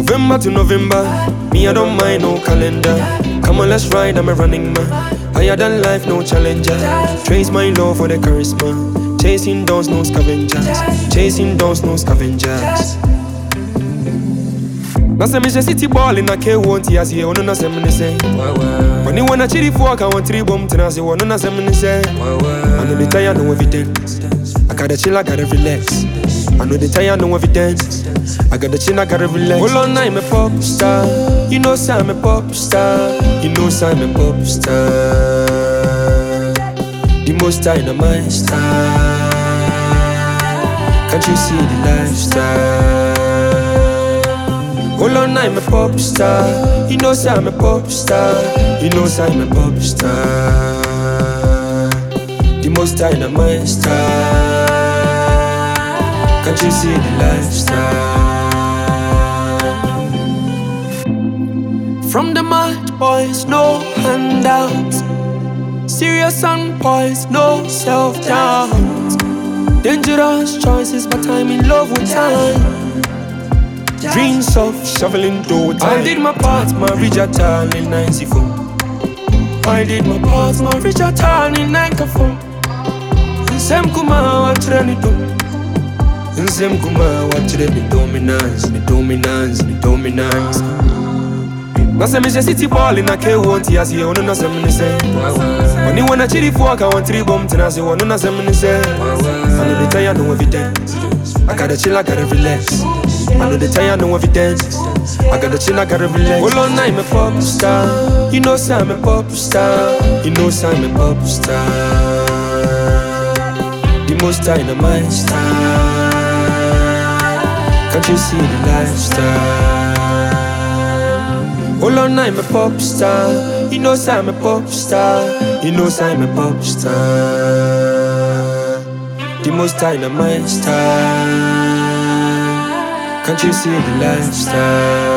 November to November, me I don't mind no calendar. Come on, let's ride, I'm a running man. Higher than life, no challenger. Trace my love for the charisma. Chasing dawns, no scavengers. Chasing dawns, no scavengers. Nasa me city ball in a K won't ya see one na sem say. When you wanna chili fork I want 3 bomb to say one na sem say. I know the tire no evidence. I gotta chill, I gotta relax. I know the tire no evidence. I gotta chill, I gotta relax. Hold on, I'm a pop star. You know I'm a pop star. You know I'm a pop star. The most time of my star. Can't you see the lifestyle? Hold on, I'm a pop star. You know I'm a pop star. You know I'm a pop star. The most time of my star. Can't you see the lifestyle? From the mad boys, no handouts. Serious on boys, no self-doubt. Dangerous choices, but I'm in love with time. Dreams of shoveling dough. I did my part, my Richard Town in 94. I did my part, my Richard Town in 94. Nsem kuma watch the Nsem kuma watch the dominance, the dominance, the dominance. Nasa me city ball in a K won't ya see one na sem say. When you wanna chili fork I want 3 bomb to say one na sem say. I know the tire no evidence. I gotta chill, I gotta relax. I know the tire no evidence. I gotta chill, I gotta relax. Hold on, I'm a pop star. You know I'm a pop star. You know I'm a pop star. The most time of my star. Can't you see the lifestyle? Hold on, I'm a pop star. You know I'm a pop star. You know I'm a pop star. The most time of my star. Can't you see the lifestyle?